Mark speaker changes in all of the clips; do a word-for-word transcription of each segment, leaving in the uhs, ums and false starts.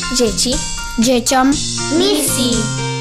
Speaker 1: dzieci, dzieciom, misji.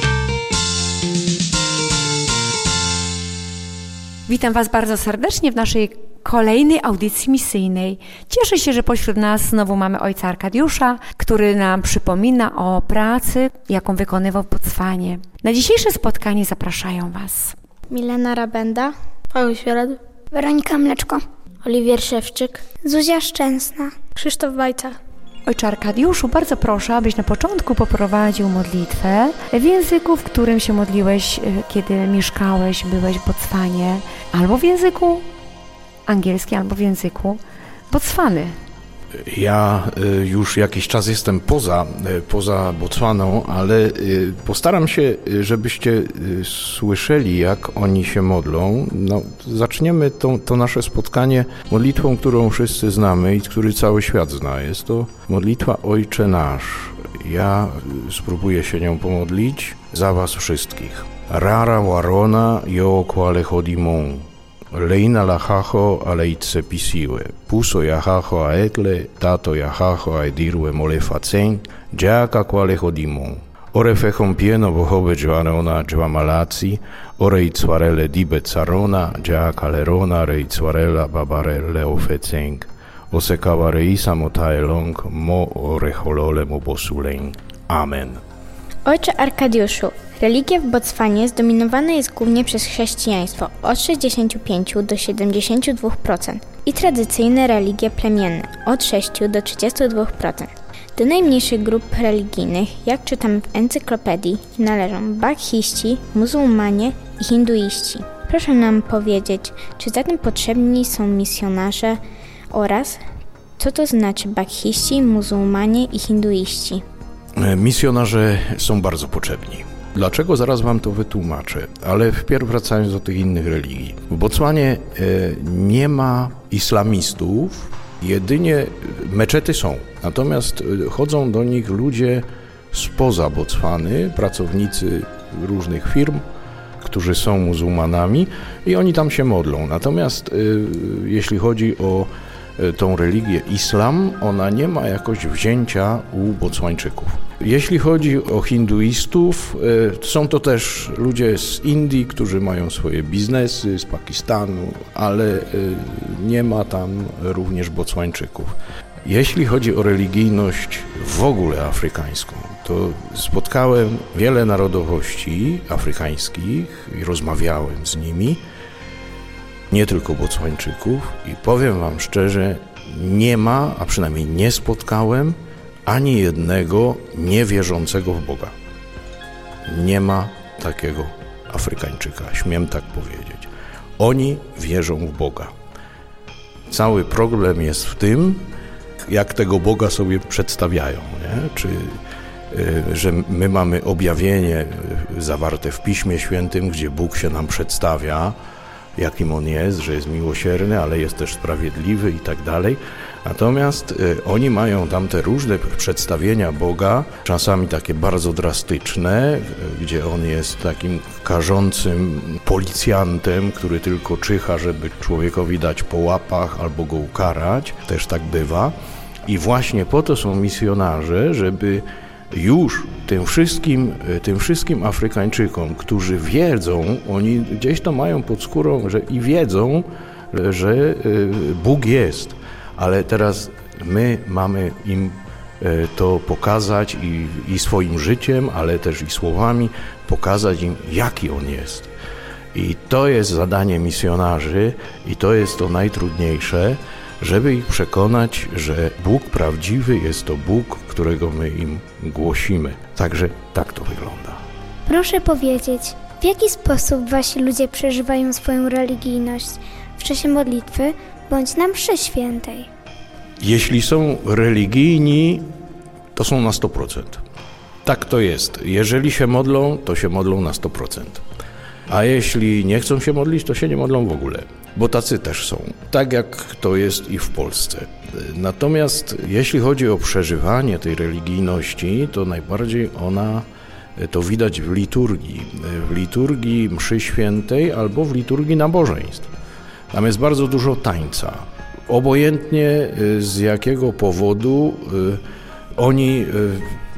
Speaker 2: Witam Was bardzo serdecznie w naszej kolejnej audycji misyjnej. Cieszę się, że pośród nas znowu mamy ojca Arkadiusza, który nam przypomina o pracy, jaką wykonywał w Botswanie. Na dzisiejsze spotkanie zapraszają Was
Speaker 3: Milena Rabenda, Paweł Świerad,
Speaker 1: Weronika Mleczko,
Speaker 3: Oliwier Szewczyk,
Speaker 1: Zuzia Szczęsna,
Speaker 3: Krzysztof Wajca.
Speaker 2: Ojcze Arkadiuszu, bardzo proszę, abyś na początku poprowadził modlitwę w języku, w którym się modliłeś, kiedy mieszkałeś, byłeś w Botswanie, albo w języku angielskim, albo w języku Botswany.
Speaker 4: Ja już jakiś czas jestem poza, poza Botswaną, ale postaram się, żebyście słyszeli, jak oni się modlą. No, zaczniemy to, to nasze spotkanie modlitwą, którą wszyscy znamy i który cały świat zna. Jest to modlitwa Ojcze Nasz. Ja spróbuję się nią pomodlić za was wszystkich. Rara warona yo kwale chodimon. Leina lahajo aleitse pisiwe, puso yahajo aekle, tato yahajo aedirwe molefacen, jaka quale hodimon. Ore fechon pieno bohobe joanona joamalazi, ore itzwarele dibe carona, jaka lerona re itzwarela babarele ofeceng, ose kavareisa motaelong, mo ore holole mo bosuleng. Amen.
Speaker 3: Ojcze Arkadiuszu, religia w Botswanie zdominowana jest głównie przez chrześcijaństwo od sześćdziesiąt pięć do siedemdziesiąt dwa procent i tradycyjne religie plemienne od sześć do trzydziestu dwóch procent. Do najmniejszych grup religijnych, jak czytamy w encyklopedii, należą bakhiści, muzułmanie i hinduiści. Proszę nam powiedzieć, czy zatem potrzebni są misjonarze oraz co to znaczy bakhiści, muzułmanie i hinduiści?
Speaker 4: Misjonarze są bardzo potrzebni. Dlaczego? Zaraz wam to wytłumaczę, ale wpierw wracając do tych innych religii. W Botswanie nie ma islamistów, jedynie meczety są, natomiast chodzą do nich ludzie spoza Botswany, pracownicy różnych firm, którzy są muzułmanami i oni tam się modlą. Natomiast jeśli chodzi o tą religię islam, ona nie ma jakoś wzięcia u Botswańczyków. Jeśli chodzi o hinduistów, są to też ludzie z Indii, którzy mają swoje biznesy, z Pakistanu, ale nie ma tam również Botswańczyków. Jeśli chodzi o religijność w ogóle afrykańską, to spotkałem wiele narodowości afrykańskich i rozmawiałem z nimi, nie tylko Botswańczyków, i powiem wam szczerze, nie ma, a przynajmniej nie spotkałem ani jednego niewierzącego w Boga. Nie ma takiego Afrykańczyka, śmiem tak powiedzieć. Oni wierzą w Boga. Cały problem jest w tym, jak tego Boga sobie przedstawiają, nie? Czy że my mamy objawienie zawarte w Piśmie Świętym, gdzie Bóg się nam przedstawia, jakim On jest, że jest miłosierny, ale jest też sprawiedliwy i tak dalej. Natomiast y, oni mają tam te różne przedstawienia Boga, czasami takie bardzo drastyczne, y, gdzie On jest takim karzącym policjantem, który tylko czyha, żeby człowiekowi dać po łapach albo go ukarać. Też tak bywa. I właśnie po to są misjonarze, żeby już tym wszystkim, tym wszystkim Afrykańczykom, którzy wiedzą, oni gdzieś to mają pod skórą, że i wiedzą, że Bóg jest, ale teraz my mamy im to pokazać i, i swoim życiem, ale też i słowami pokazać im, jaki On jest. I to jest zadanie misjonarzy i to jest to najtrudniejsze, żeby ich przekonać, że Bóg prawdziwy jest to Bóg, którego my im głosimy. Także tak to wygląda.
Speaker 1: Proszę powiedzieć, w jaki sposób wasi ludzie przeżywają swoją religijność w czasie modlitwy bądź na mszy świętej?
Speaker 4: Jeśli są religijni, to są na sto procent. Tak to jest. Jeżeli się modlą, to się modlą na sto procent. A jeśli nie chcą się modlić, to się nie modlą w ogóle. Bo tacy też są, tak jak to jest i w Polsce. Natomiast jeśli chodzi o przeżywanie tej religijności, to najbardziej ona, to widać w liturgii, w liturgii mszy świętej albo w liturgii nabożeństw. Tam jest bardzo dużo tańca. Obojętnie z jakiego powodu oni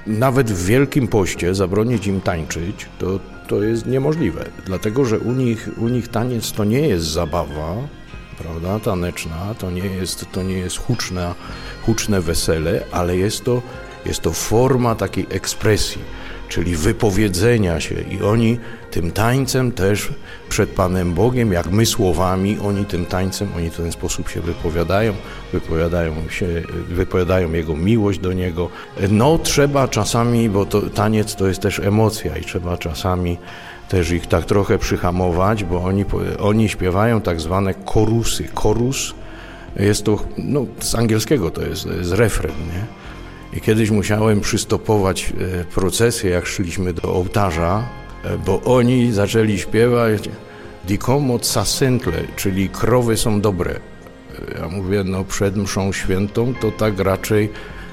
Speaker 4: nawet w Wielkim Poście zabronić im tańczyć, to, to jest niemożliwe, dlatego że u nich, u nich taniec to nie jest zabawa, prawda, taneczna, to nie jest, to nie jest huczna, huczne wesele, ale jest to, jest to forma takiej ekspresji, czyli wypowiedzenia się i oni tym tańcem też przed Panem Bogiem, jak my słowami, oni tym tańcem, oni w ten sposób się wypowiadają, wypowiadają się, wypowiadają Jego miłość do Niego. No trzeba czasami, bo to, taniec to jest też emocja i trzeba czasami też ich tak trochę przyhamować, bo oni, oni śpiewają tak zwane korusy. Korus jest to, no z angielskiego to jest, to jest refren, nie? I kiedyś musiałem przystopować procesję, jak szliśmy do ołtarza, bo oni zaczęli śpiewać Dicomot sasentle, czyli krowy są dobre. Ja mówię, no przed mszą świętą to tak raczej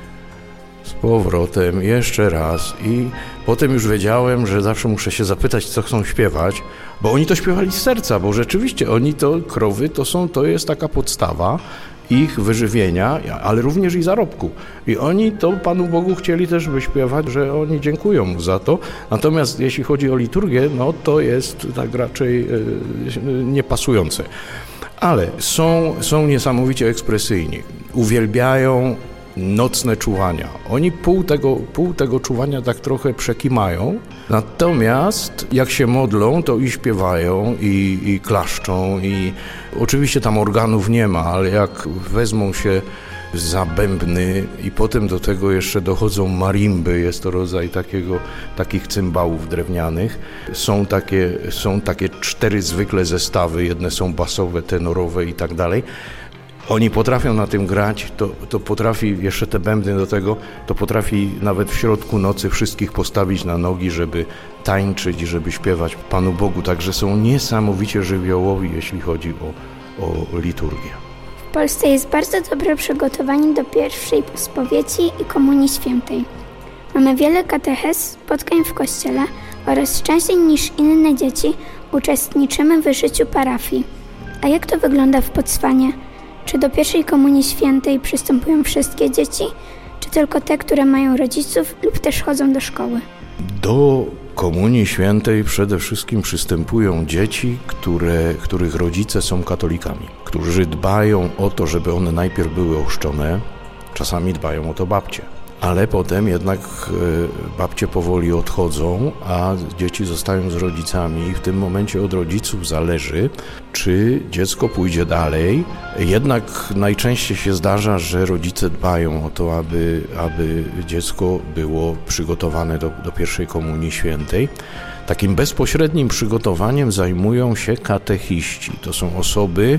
Speaker 4: z powrotem, jeszcze raz. I potem już wiedziałem, że zawsze muszę się zapytać, co chcą śpiewać, bo oni to śpiewali z serca, bo rzeczywiście oni to, krowy to są, to jest taka podstawa ich wyżywienia, ale również i zarobku. I oni to Panu Bogu chcieli też wyśpiewać, że oni dziękują Mu za to. Natomiast jeśli chodzi o liturgię, no to jest tak raczej yy, niepasujące. Ale są, są niesamowicie ekspresyjni. Uwielbiają nocne czuwania. Oni pół tego, pół tego czuwania tak trochę przekimają, natomiast jak się modlą, to i śpiewają, i, i klaszczą, i oczywiście tam organów nie ma, ale jak wezmą się za bębny i potem do tego jeszcze dochodzą marimby, jest to rodzaj takiego, takich cymbałów drewnianych. Są takie, są takie cztery zwykle zestawy, jedne są basowe, tenorowe i tak dalej. Oni potrafią na tym grać, to, to potrafi jeszcze te bębny do tego, to potrafi nawet w środku nocy wszystkich postawić na nogi, żeby tańczyć i żeby śpiewać Panu Bogu. Także są niesamowicie żywiołowi, jeśli chodzi o, o liturgię.
Speaker 1: W Polsce jest bardzo dobre przygotowanie do pierwszej spowiedzi i Komunii Świętej. Mamy wiele katechez, spotkań w kościele oraz częściej niż inne dzieci uczestniczymy w życiu parafii. A jak to wygląda w Botswanie? Czy do pierwszej Komunii Świętej przystępują wszystkie dzieci, czy tylko te, które mają rodziców lub też chodzą do szkoły?
Speaker 4: Do Komunii Świętej przede wszystkim przystępują dzieci, które, których rodzice są katolikami, którzy dbają o to, żeby one najpierw były ochrzczone, czasami dbają o to babcie. Ale potem jednak babcie powoli odchodzą, a dzieci zostają z rodzicami i w tym momencie od rodziców zależy, czy dziecko pójdzie dalej. Jednak najczęściej się zdarza, że rodzice dbają o to, aby, aby dziecko było przygotowane do, do pierwszej Komunii Świętej. Takim bezpośrednim przygotowaniem zajmują się katechiści. To są osoby,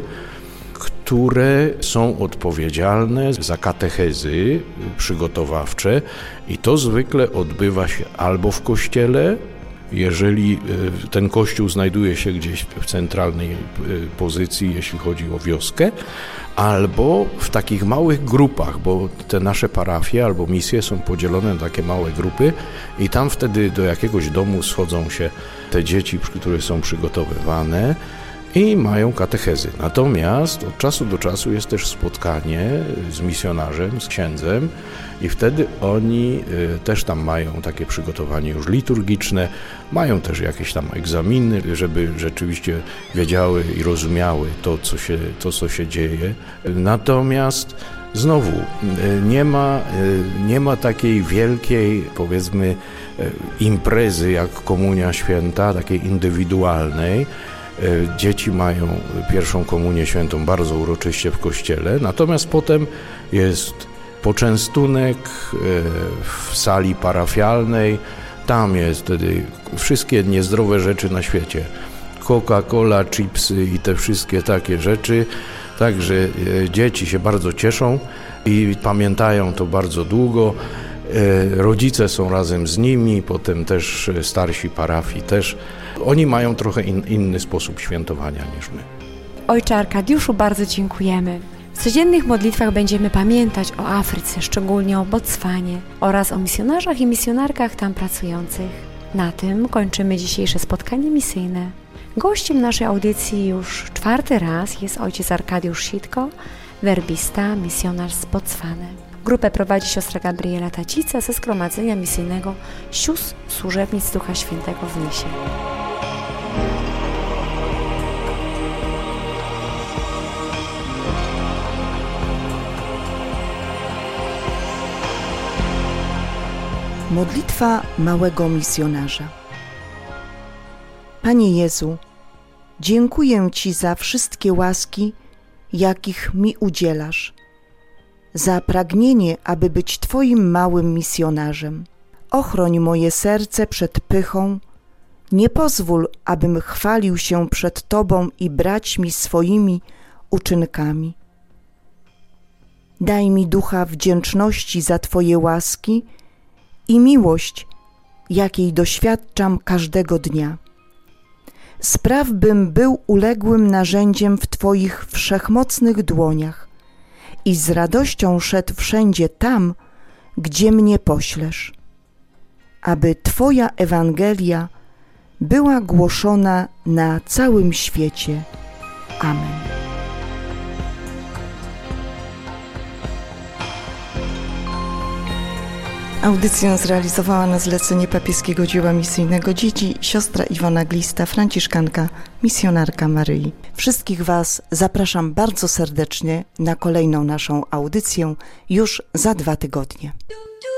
Speaker 4: które są odpowiedzialne za katechezy przygotowawcze i to zwykle odbywa się albo w kościele, jeżeli ten kościół znajduje się gdzieś w centralnej pozycji, jeśli chodzi o wioskę, albo w takich małych grupach, bo te nasze parafie albo misje są podzielone na takie małe grupy i tam wtedy do jakiegoś domu schodzą się te dzieci, które są przygotowywane, i mają katechezy. Natomiast od czasu do czasu jest też spotkanie z misjonarzem, z księdzem i wtedy oni y, też tam mają takie przygotowanie już liturgiczne, mają też jakieś tam egzaminy, żeby rzeczywiście wiedziały i rozumiały to, co się, to, co się dzieje. Natomiast znowu y, nie ma, y, nie ma takiej wielkiej, powiedzmy, y, imprezy jak Komunia Święta, takiej indywidualnej. Dzieci mają pierwszą Komunię Świętą bardzo uroczyście w kościele, natomiast potem jest poczęstunek w sali parafialnej, tam jest wtedy wszystkie niezdrowe rzeczy na świecie, Coca-Cola, chipsy i te wszystkie takie rzeczy, także dzieci się bardzo cieszą i pamiętają to bardzo długo. Rodzice są razem z nimi, potem też starsi parafii też. Oni mają trochę in, inny sposób świętowania niż my.
Speaker 2: Ojcze Arkadiuszu, bardzo dziękujemy. W codziennych modlitwach będziemy pamiętać o Afryce, szczególnie o Botswanie oraz o misjonarzach i misjonarkach tam pracujących. Na tym kończymy dzisiejsze spotkanie misyjne. Gościem naszej audycji już czwarty raz jest ojciec Arkadiusz Sitko, werbista, misjonarz z Botswany. Grupę prowadzi siostra Gabriela Tacica ze Zgromadzenia Misyjnego Sióstr Służebnic Ducha Świętego w Nysie.
Speaker 5: Modlitwa małego misjonarza. Panie Jezu, dziękuję Ci za wszystkie łaski, jakich mi udzielasz, za pragnienie, aby być Twoim małym misjonarzem. Ochroń moje serce przed pychą, nie pozwól, abym chwalił się przed Tobą i braćmi swoimi uczynkami. Daj mi ducha wdzięczności za Twoje łaski i miłość, jakiej doświadczam każdego dnia. Spraw, bym był uległym narzędziem w Twoich wszechmocnych dłoniach i z radością szedł wszędzie tam, gdzie mnie poślesz, aby Twoja Ewangelia była głoszona na całym świecie. Amen. Audycję zrealizowała na zlecenie Papieskiego Dzieła Misyjnego Dzieci siostra Iwona Glista, franciszkanka, misjonarka Maryi. Wszystkich Was zapraszam bardzo serdecznie na kolejną naszą audycję już za dwa tygodnie.